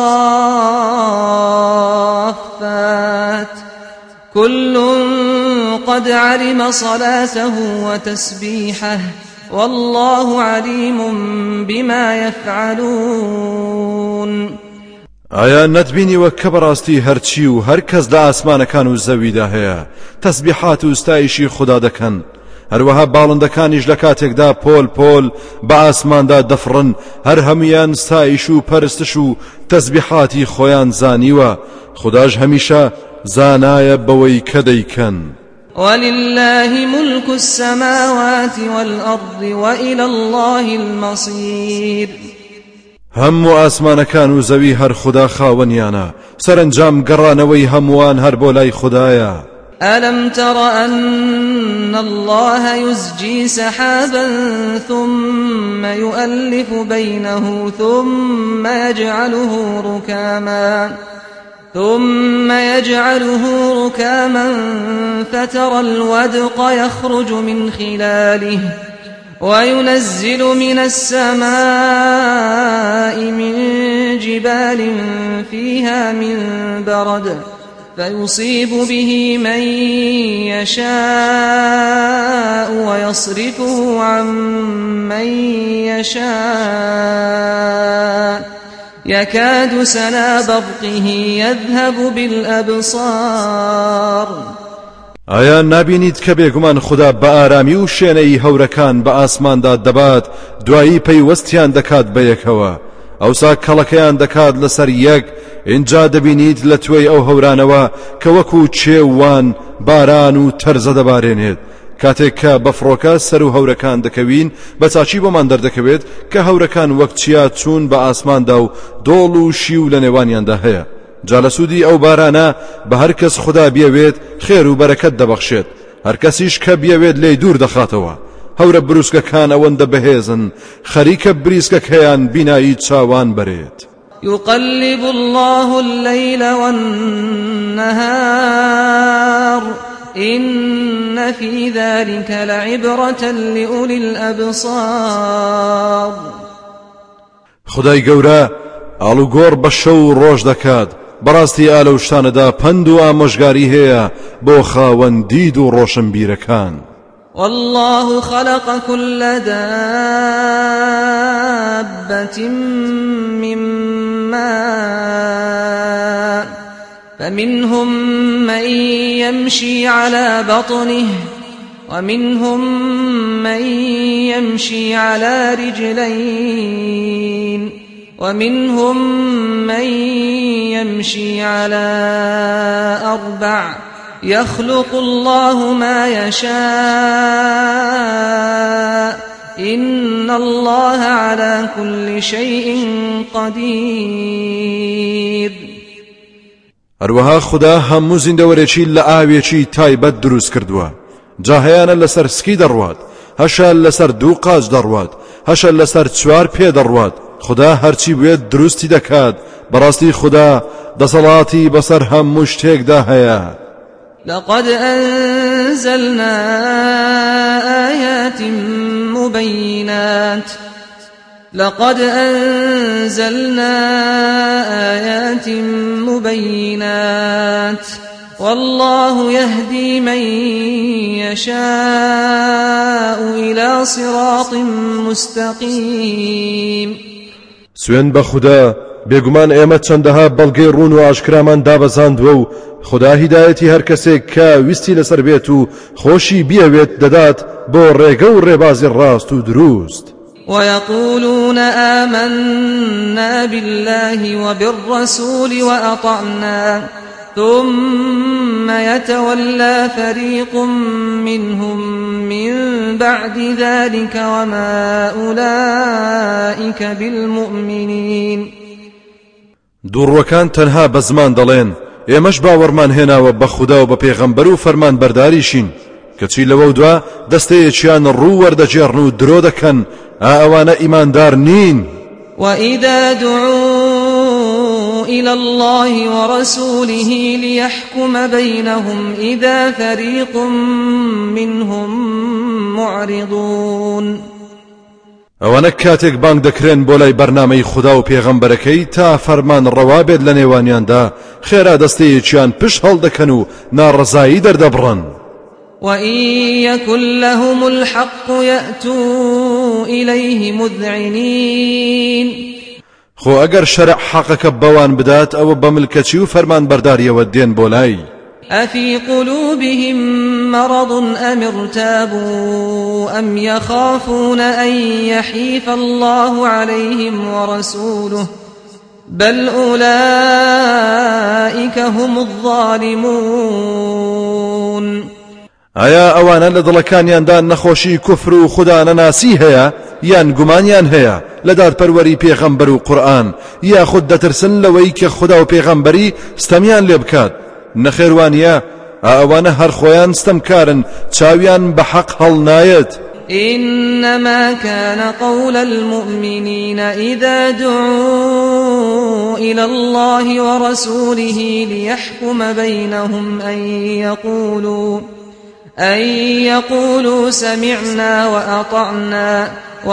صافات كل قد علم صلاته وتسبيحه والله عليم بما يفعلون.
ئایا نەتبینیوە کە بەڕاستی هەرچی و هەر کەس لە ئاسمانەکان و زەویدا هەیە تەسبیحات و ستایشی خدا دەکەن هەروەها باڵندەکانیش لە کاتێکدا پۆل پۆل بە ئاسماندا دەفڕن هەر هەمویان ستایش و پەرستش و تەسبیحاتی خۆیان زانیوە خداش هەمیشە زانایە بەوەی کە دەیکەن.
ولله ملك السماوات والأرض وإلى الله المصير.
هەموو ئاسمانەکان و زەوی هەر خوددا خاوەنیانە سەرنجام گەڕانەوەی هەمووان هەر بۆ لای خوددایە.
ألم تر أن الله يزجي سحابا ثم يؤلف بينه ثم يجعله ركاما فترى الودق يخرج من خلاله وينزل من السماء من جبال فيها من برد فيصيب به من يشاء ويصرفه عن من يشاء يكاد سنا برقه يذهب بالأبصار.
ئایا نابینیت کە بێگومان خوددا بە ئارامی و شوێنەی هەورەکان بە ئاسماندا دەبات دوایی پەیوەستیان دەکات بە یەکەوە ئەوسا کەڵەکەیان دەکات لەسەر یەک اینجا دەبینیت لە توێی ئەو هەورانەوە کە وەکو چێوان باران و تەرزە دەبارێنێت کاتێک کە بەفڕۆکە سەر و هەورەکان دەکەوین بە چاچی بۆمان دەردەکەوێت کە هەورەکان وەک چیا چوون بە ئاسماندا و دۆڵ و شیو لە نێوانیاندا هەیە. جا لە سوودی ئەو بارانە بە هەر کەس خوددا بیەوێت خێر و بەرەکەت دەبەخشێت هەر کەسیش کە بیەوێت لێی دوور دەخاتەوە. هەورە بروسکەکان ئەوەندە بەهێزن خەریکە بریسکەکەیان بینایی چاوان بەرێت.
يقلب الله الليل والنهار إن في ذلك لعبرة لأولي الأبصار.
خدای گەورە ئاڵوگۆڕ بە شەو ڕۆژ دەکات بەڕاستی ئالە شتانەدا پند و ئامۆژگاری هەیە بۆ خاوەن دید و ڕۆشنبیرەکان.
والله خلق كل دابة من ماء فمنهم من يمشي على بطنه ومنهم من يمشي على رجلين ومنهم من يمشي على أربع يخلق الله ما يشاء إن الله على كل شيء قدير.
هەروەها خوددا هەموو زیندەوەرێکی لە ئاوێکی تایبەت دروست کردووە جا هەیانە لەسەر سکی دەڕوات هەشە لەسەر دوو قاچ دەڕوات هەشە لەسەر چوار پێ دەڕوات. خوددا هەرچی بوێت دروستی دەکات بەڕاستی خوددا دەسەڵاتی بەسەر هەموو شتێکدا هەیە.
لقد أنزلنا آيات مبينات والله يهدي من يشاء إلى صراط مستقيم.
سوێن بە خوددا بێگومان ئێمە چەندەها بەڵگەی ڕوون و ئاشکرامان دابەزاندووە و خوددا هیدایەتی هەر کەسێک کە ویستی لەسەر بێت و خۆشی بیەوێت دەدات بۆ ڕێگە و ڕێبازی ڕاست و دروست.
ويقولون آمنا بالله وبالرسول وأطعنا ثم يتولى فريق منهم من بعد ذلك وما أولئك بالمؤمنين.
دوڕوەکان تەنها بە زمان دەڵێن ئێمەش باوەڕمان هێناوە بە خوددا و بە پێغەمبەر و فەرمان بەرداریشین کەچی لەوە دوا دەستەیەکیان ڕوو وەردەجێڕن و درۆ دەکەن ئەوانە ئیماندار نین.
وإذا دعوا إلى الله ورسوله ليحكم بينهم إذا فريق منهم معرضون.
ئەوانە کاتێک بانگ دەکرێن بۆ لای بەرنامەی خوددا و پێغەمبەرەکەی تا فەرمان ڕەوابێت لە نێوانیاندا خێرا دەستەیەکیان پشت هەڵدەکەن و ناڕەزایی دەردەبڕن.
وإن يكن لهم الحق يأتوا إليه مذعنين.
خۆ ئەگەر شەرع حەقەکە بەوان بدات ئەوە بە ملکەچی و فەرمان بەرداریەوە دێن بۆ لای.
أفي قلوبهم مرض أم ارتابوا أم يخافون أن يحيف الله عليهم ورسوله بل أولئك هم الظالمون.
ئایا ئەوانە لە دڵەکانیاندا نەخۆشی کوفر و خوددا نەناسی هەیە یان گومانیان هەیە لە دادپەروەری پێغەمبەر و قورئان یاخود دەترسن لەوەی کە خوددا و پێغەمبەری ستەمیان لێ بکات نەخێوانیە ئەوانە هەر خۆیان ستەمکارن چاویان بە حەق هەڵنایەت.
إنما كان قول المؤمنين إذا دعوا إلى الله ورسوله ليحكم بينهم أن يقولوا سمعنا وأطعنا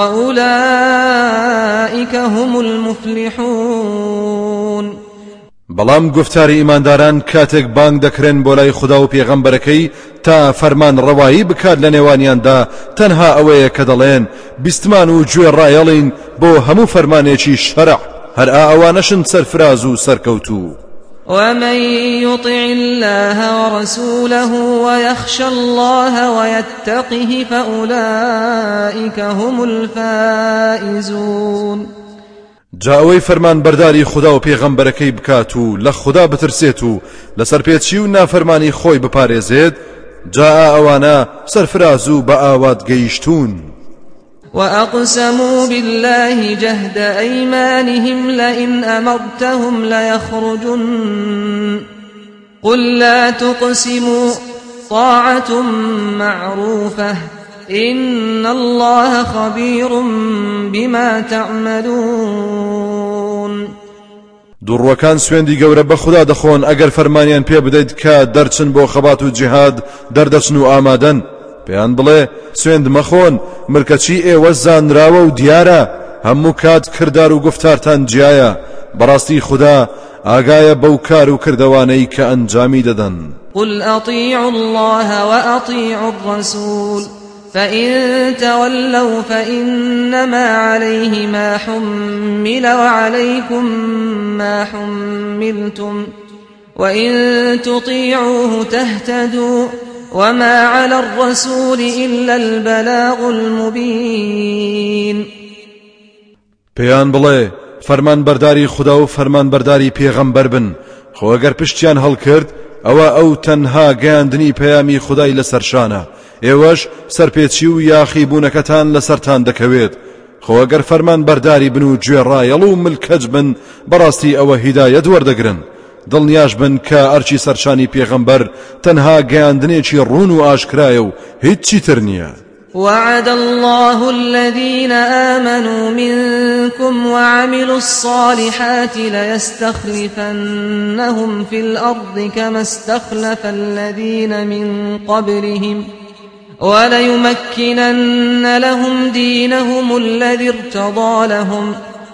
وأولئك هم المفلحون.
بەڵام گفتاری ئیمانداران کاتێک بانگ دەکرێن بۆ لای خوددا و پێغەمبەرەکەی تا فەرمان ڕەوایی بکات لە نێوانیاندا تەنها ئەوەیە کە دەڵێن بیستمان و گوێ ڕایەڵین بۆ هەموو فەرمانێکی شەرع هەر ئەوانەشن سەرفراز و سەرکەوتوو.
ومن يطع الله ورسوله ويخشى الله ويتقه فأولئك هم الفائزون.
جاوی فرمان برداری خدا و پێغەمبەرەکەی بکات و لە خدا بترسێت و لەسەر پێچی و نافەرمانی خۆی بپارێزێت جا ئەوانە سەرفراز و بە ئاوات گەیشتون.
وأقسموا بالله جهد أيمانهم لئن أمرتهم ليخرجن قل لا تقسموا طاعة معروفة إن الله خبير بما تعملون.
دوڕوەکان سوێندی گەورە بە خوددا دەخۆن ئەگەر فەرمانیان پێ بدەیت کە دەرچن بۆ خەبات و جیهاد دەردەچن و ئامادەن پێیان بڵێ سوێند مەخۆن ملکەچی ئێوە زانراوە و دیارە هەموو کات کردار و گفتارتان جیایە بەڕاستی خوددا ئاگایە بەو کار و کردەوانەی کە ئەنجامی دەدەن.
قل أطيعوا الله وأطيعوا الرسول فإن تولوا فإنما عليه ما حمل وعليكم ما حملتم وإن تطيعوه تهتدوا وما على الرسول إلا البلاغ المبين.
پێیان بڵێ فەرمان بەرداری خوددا و فەرمان بەرداری پێغەمبەر بن خۆ ئەگەر پشتیان هەڵکرد ئەوە ئەو تەنها گەیاندنی پەیامی خودای لەسەرشانە ئێوەش سەرپێچی و یاخی بوونەکەتان لەسەرتان دەکەوێت خۆ ئەگەر فەرمان بەرداری بن و گوێڕایەڵ و ملکەج بن بەڕاستی ئەوە هیدایەت وەردەگرن دڵنیاش بن کە ئەرچی سەرشانی پێغەمبەر تەنها گەیاندنێکی ڕوون و ئاشکرایە و هیچی تر نییە.
وعد الله الذين آمنوا منكم وعملوا الصالحات ليستخلفنهم في الأرض كما استخلف الذين من قبلهم وليمكنن لهم دينهم الذي ارتضى لهم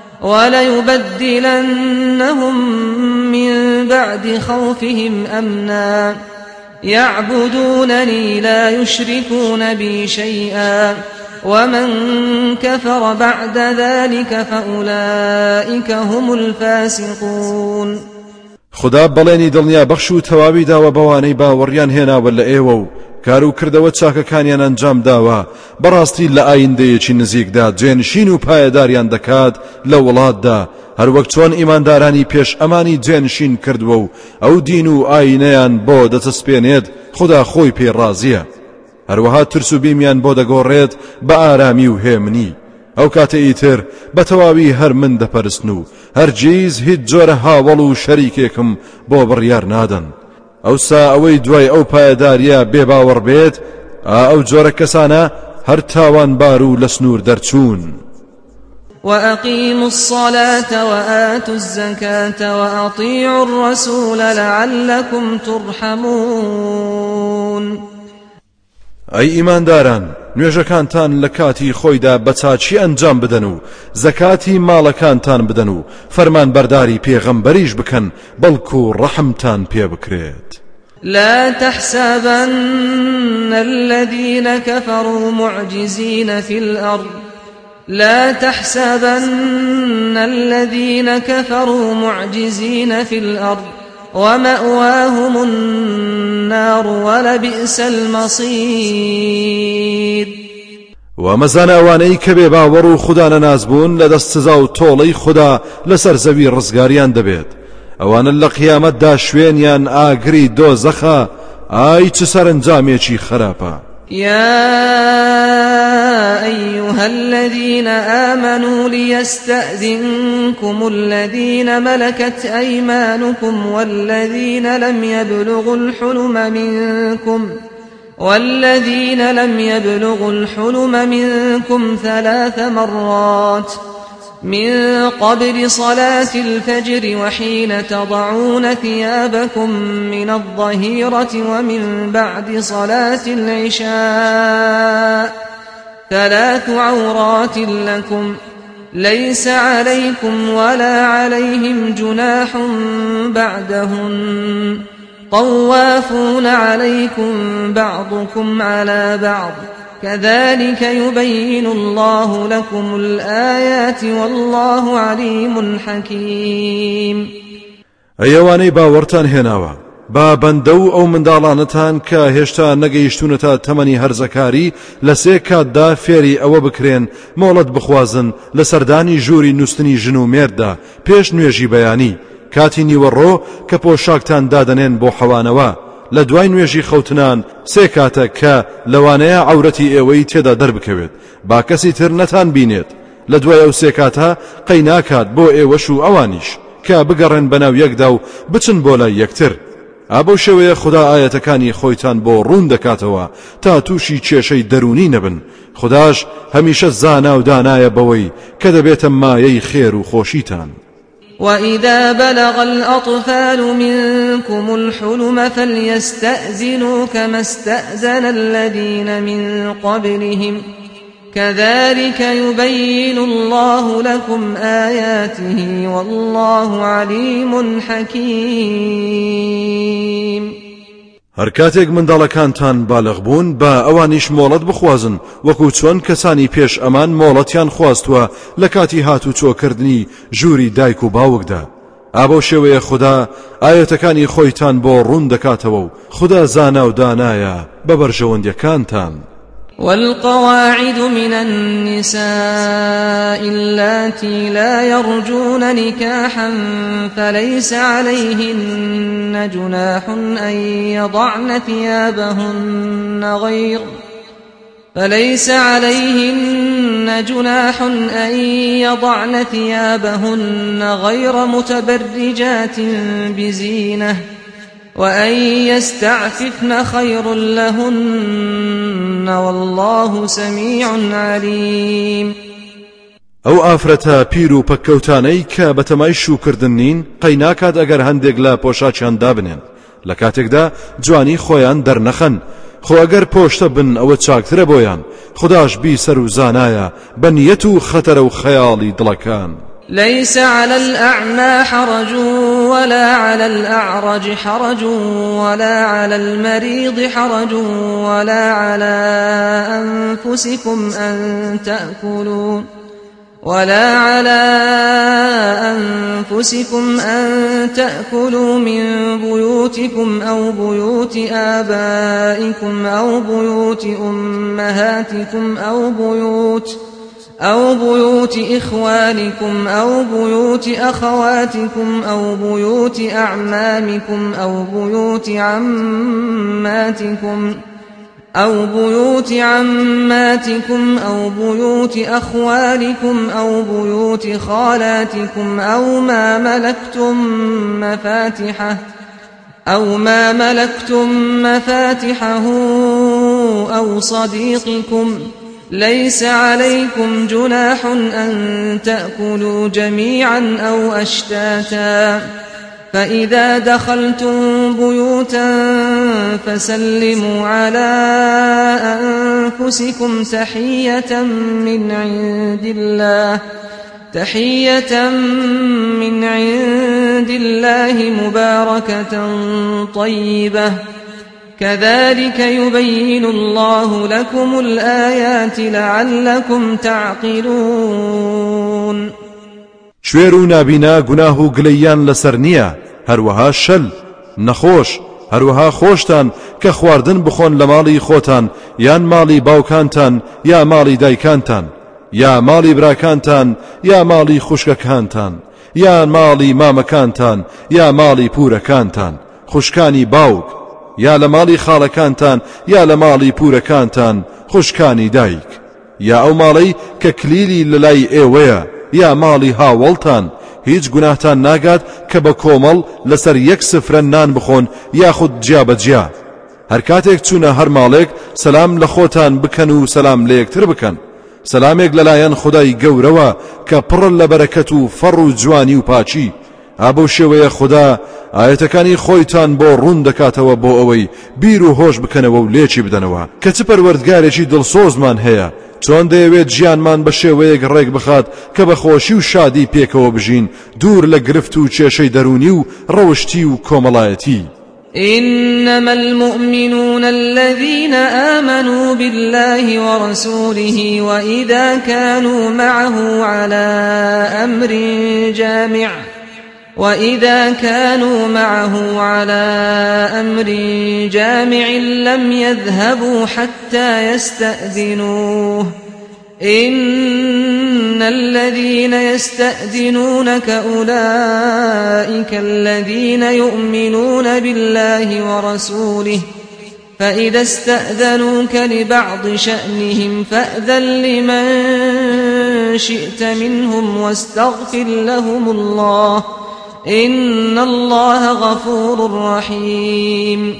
وليبدلنهم من بعد خوفهم أمنا يعبدونني لا يشركون بي شيئا ومن كفر بعد ذلك فأولئك هم الفاسقون.
خدا بەڵێنی دڵنیا بەخش و تەواوی داوە بەوانەی باوەڕیان هێناوە لە ئێوە و کار و کردەوە چاکەکانیان ئەنجام داوە بەڕاستی لە ئایندەیەکی نزیکدا جێنشین و پایەداریان دەکات لە وڵاتدا هەروەک چۆن ئیماندارانی پێش ئەمانی جێنشین کردووە و ئەو دین و ئاینەیان بۆ دەچەسپێنێت خدا خۆی پێڕازیە هەروەها ترس و بیمیان بۆ دەگۆڕێت بە ئارامی و هێمنی ئەو کاتە ئیتر بە تەواوی هەر من دەپەرستن و هەرگیز هیچ جۆرە هاوڵ و شەریکێکم بۆ بڕیار نادەن ئەوسا ئەوەی دوای ئەو پایەداریە بێباوەڕ بێت ئەو جۆرە کەسانە هەر تاوانبار و لە سنوور دەرچوون.
وأقيموا الصلاة وآتوا الزكاة وأطيعوا الرسول لعلكم ترحمون.
ئەی ئیمانداران نوێژەکانتان لە کاتی خۆیدا بە چاچی ئەنجام بدەن و زەکاتی ماڵەکانتان بدەن و فەرمان بەرداری پێغەمبەریش بکەن بەڵکو ڕەحمتان پێ بکرێت.
لا تحسبن الذين كفروا معجزين في الأرض لا تحسبن الذين كفروا معجزين في الأرض ومأواهم النار ولبئس المصير.
ومەزانە ئەوانەی کە بێ باوەڕ و خوددا نەناز بوون لە دەست سزا و تۆڵەی خوددا لەسەر زەوی ڕزگاریان دەبێت ئەوانە لە قیامەتدا شوێنیان ئاگری دۆزەخە ئای چ سەرنجامێکی خراپە.
يا أيها أيها الذين آمنوا ليستأذنكم الذين ملكت أيمانكم والذين لم يبلغوا الحلم منكم 3 مرات من قبل صلاة الفجر وحين تضعون ثيابكم من الظهيرة ومن بعد صلاة العشاء 3 عورات لكم ليس عليكم ولا عليهم جناح بعدهن طوافون عليكم بعضكم على بعض كذلك يبين الله لكم الآيات والله عليم حكيم.
ئەیەوانەی باوەڕتان هێناوە با بەندە و ئەو منداڵانتان کە هێشتا نەگەیشتونەتە تەمەنی هەرزەکاری لە 3 کاتدا فێری ئەوە بکرێن مۆڵەت بخوازن لە سەردانی ژووری نووستنی ژن و مێردا پێش نوێژی بەیانی کاتی نیوەڕۆ کە پۆشاکتان دادەنێن بۆ حەوانەوە لە دوای نوێژی خەوتنان 3 کاتە کە لەوانەیە عەورەتی ئێوەی تێدا دەربکەوێت با کەسی تر نەتان بینێت لە دوای ئەو 3 کاتە قەی ناکات بۆ ئێوەش و ئەوانیش کە بگەڕێن بەناو یەکدا و بچن بۆ لای یەکتر. ئابەو شێوەیە خوددا ئاەتەکانی خۆیتان بۆ ڕوون دەکاتەوە تا تووشی کێشەی دەرونی نەبن. خودداش هەمیشە زانا و دانایە بەوەی کە دەبێتە مایەی خێر و خۆشیتان.
وإذا بلغ الأطفال منكم الحلم فليستأذنوا كما استأذن الذين من قبلهم كذلك يبين الله لكم آياته والله عليم حكيم.
هەر کاتێک منداڵەکانتان بالغ بوون با ئەوانیش مۆڵەت بخوازن وەکو چۆن کەسانی پێش ئەمان مۆڵەتیان خواستووە لە کاتی هاتو چۆکردنی ژووری دایک و باوکدا. ئابەو شێوەیە خوددا ئاەتەکانی خۆیتان بۆ ڕوون دەکاتەوە و خوددا زانا و دانایە بە بەرژەوەندیەکانتان.
والقواعد من النساء اللاتي لا يرجون نكاحا فليس عليهن جناح أن يضعن ثيابهن غير متبرجات بزينة وأن يستعففن خير لهن والله سميع عليم.
ئەو ئافرەتە پیر و پەککەوتانەی کە بەتەمای شوکردن نین قەی ناکات ئەگەر هەندێک لە پۆشاچیان دابنێن لە کاتێکدا جوانی خۆیان دەرنەخەن خۆ ئەگەر پۆشتە بن ئەوە چاکترە بۆیان خودداش بیسەر و زانایە بە نیەت و خەتەرە و خەیاڵی دڵەکان.
ليس على الأعمى حرج ولا على الأعرج حرج ولا على المريض حرج ولا على أنفسكم أن تأكلوا من بيوتكم أو بيوت آبائكم أو بيوت أمهاتكم أو بيوت إخوانكم أو بيوت أخواتكم أو بيوت أعمامكم أو بيوت عماتكم أو بيوت أخوالكم أو بيوت خالاتكم أو ما ملكتم مفاتحه أو صديقكم ليس عليكم جناح أن تأكلوا جميعا أو أشتاتا فإذا دخلتم بيوتا فسلموا على أنفسكم تحية من عند الله مباركة طيبة كذلك يبين الله لكم الآيات لعلكم تعقلون.
شوێر و نابینا گوناه و گلەیان لەسەر نییە هەروەها شەل نەخۆش هەروەها خۆشتان کە خواردن بخۆن لە ماڵی خۆتان یان ماڵی باوکانتان یا ماڵی دایکانتان یا ماڵی براکانتان یا ماڵی خوشکەکانتان یا ماڵی مامەکانتان یا ماڵی پورەکانتان خوشکانی باوک یا لە ماڵی خاڵەکانتان یا لە ماڵی پورەکانتان خوشکانی دایک یا ئەو ماڵەی کە کلیلی لەلای ئێوەیە یا ماڵی هاوڵتان هیچ گوناهتان ناگات کە بە کۆمەڵ لەسەر یەک سفرە نان بخۆن یاخود جیابەجیا. هەر کاتێک چوونە هەر ماڵێک سەلام لە خۆتان بکەن و سەلام لە یەکتر بکەن. سەلامێک لەلایەن خودای گەورەوە کە پڕ لە بەرەکەت و فەڕ و جوانی و پاچی. ئابەو شێوەیە خوددا ئاەتەکانی خۆیتان بۆ ڕوون دەکاتەوە بۆ ئەوەی بیر و هۆش بکەنەوە و لێکی بدەنەوە کە چ پەروەردگارێکی دڵسۆزمان هەیە چۆن دەیەوێت ژیانمان بە شێوەیەک ڕێک بخات کە بە خۆشی و شادی پێکەوە بژین دوور لە گرفت و کێشەی دەرونی و ڕەوشتی و کۆمەڵایەتی.
إنما المؤمنون الذين آمنوا بالله ورسوله وإذا كانوا معه على أمر جامع لم يذهبوا حتى يستأذنوه إن الذين يستأذنونك أولئك الذين يؤمنون بالله ورسوله فإذا استأذنوك لبعض شأنهم فأذن لمن شئت منهم واستغفر لهم الله إن الله غفور رحيم.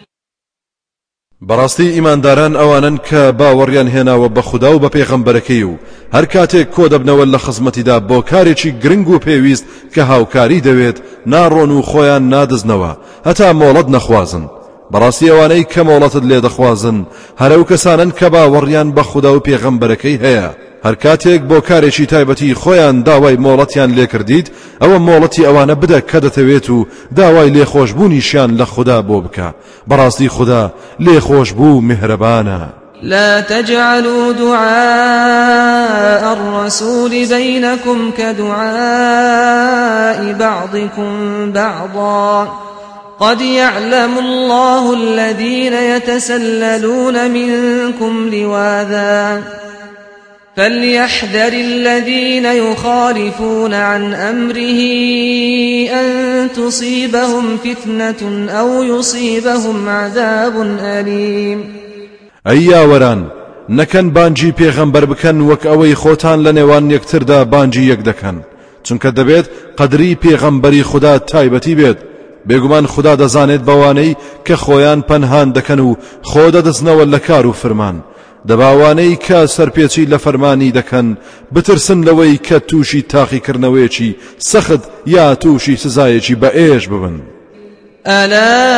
بەڕاستی ئیمانداران ئەوانن کە باوەڕیان هێناوە بە خودا و بە پێغەمبەرەکەی و هەر کاتێک کۆ دەبنەوە لە خزمەتیدا بۆ کارێکی گرنگ و پێویست کە هاوکاری دەوێت ناڕۆن و خۆیان نادزنەوە هەتا مۆڵەت نەخوازن. بەڕاستی ئەوانەی کە مۆڵەتت لێ دەخوازن هەرەو کەسانن کە باوەڕیان بە خودا و پێغەمبەرەکەی هەیە. هەر کاتێک بۆ کارێکی تایبەتی خۆیان داوای مۆڵەتیان لێ کردیت ئەوە مۆڵەتی ئەوانە بدە کە دەتەوێت و داوای لێخۆشبوونیشیان لە خوددا بۆ بکە. بەڕاستی خوددا لێخۆشبوو میهرەبانە.
لا تجعلوا دعاء الرسول بينكم كدعاء بعضكم بعضا قد يعلم الله الذين يتسللون منكم لواذا فليحذر الذين يخالفون عن أمره أن تصيبهم فتنة أو يصيبهم عذاب أليم.
ئەی یاوەران نەکەن بانجی پێغەمبەر بکەن وەک ئەوەی خۆتان لە نێوان یەکتردا بانجی یەک دەکەن چونکە دەبێت قەدری پێغەمبەری خوددا تایبەتی بێت. بێگومان خوددا دەزانێت بەوانەی کە خۆیان پەنهان دەکەن و خۆ دەدەستنەوە لە کار و فرمان. دەباوانەی کە سەرپێچی لە فەرمانی دەکەن بترسن لەوەی کە تووشی تاقیکردنەوەیەکی سەخت یا تووشی سزایەکی بەئێش ببن.
ألا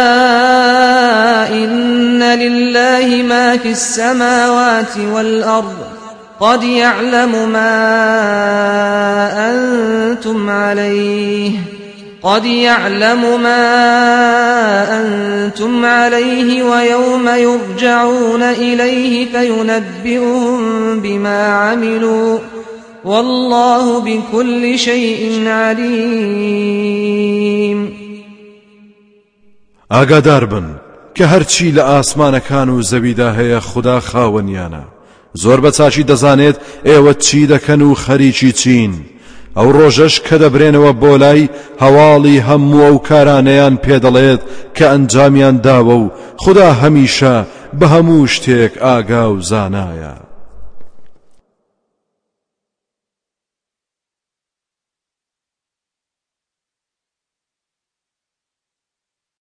إن لله ما في السماوات والأرض قد يعلم ما أنتم عليه ويوم يرجعون إليه فينبئهم بما عملوا والله بكل شيء عليم.
ئاگادار بن کە هەرچی لە ئاسمانەکان و زەویدا هەیە خوددا خاوەنیانە. زۆر بە چاچی دەزانێت ئێوە چی دەکەن و خەریکی چین. ئەو ڕۆژەش کە دەبرێنەوە بۆ لای هەواڵی هەموو ئەو کارانەیان پێدەڵێت کە ئەنجامیان داوە و خوددا هەمیشە بە هەموو شتێک ئاگا و زانایە.